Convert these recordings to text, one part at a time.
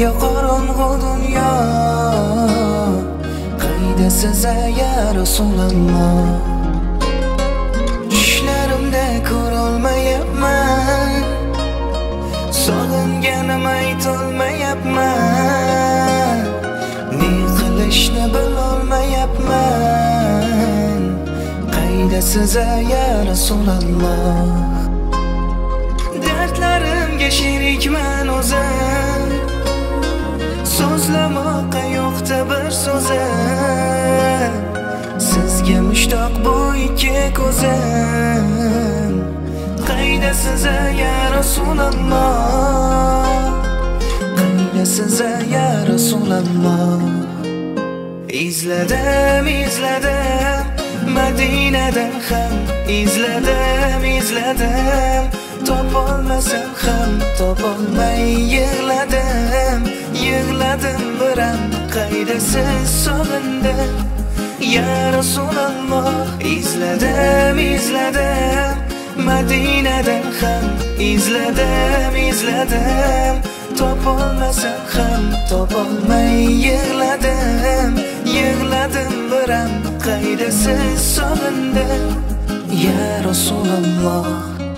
menga qorong'u dunyo. Qaydasiz ya Rasululloh? Tushlarimda ko'rolmayapman, sog'inganim aytolmayapman, ne qilishni bilolmayapman. Qaydasiz ya Rasululloh? Dardlarimga sherikman o'zim, so'zlamoqqa yo'qda bir so'zim. Sizga mushtoq bu ikki ko'zim. Qaydasiz ya Rasululloh? Qaydasiz ya Rasululloh? Izladim, izladim, Madinadan ham izladim, topolmasam ham topolmay yig'ladim biram. Qaydasiz sog'indim ya Rasululloh? Izladim, Madinadan ham izladim, topolmasam ham topolmay yig'ladim biram. Qaydasiz sog'indim ya Rasululloh?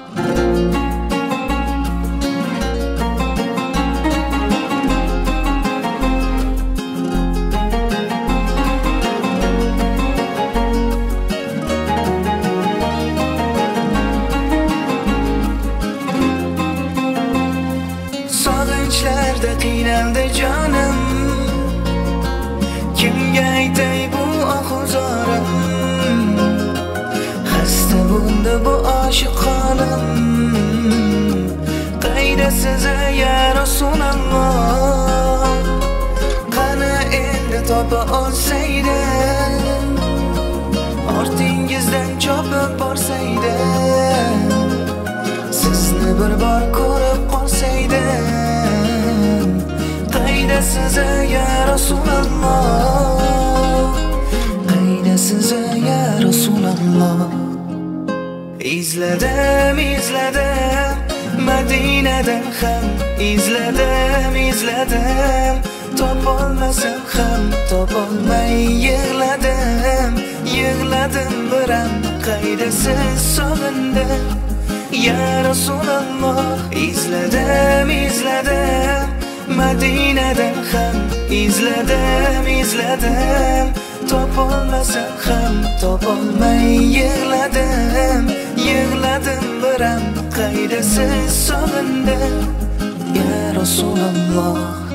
Sog'inchlarda qiynaldi jonim, kimga aytay bu ohuzorim? Xasta bo'ldi bu oshiq qolim. Qaydasiz ya Rasululloh? Qani endi topa olsaydi, ortingizdan chopib borsaydi, sizni bir bor ko'rib qolsaydim. Qaydasiz ya Rasululloh? Qaydasiz ya Rasululloh? Izladim, Madinadan ham izladim, topolmasam ham topolmay yig'ladim biram. Qaydasiz sog'indim ya Rasululloh? Izladim, Madinadan ham izladim, topolmasam ham topolmay yig'ladim biram. Qaydasiz sog'indim ya Rasululloh?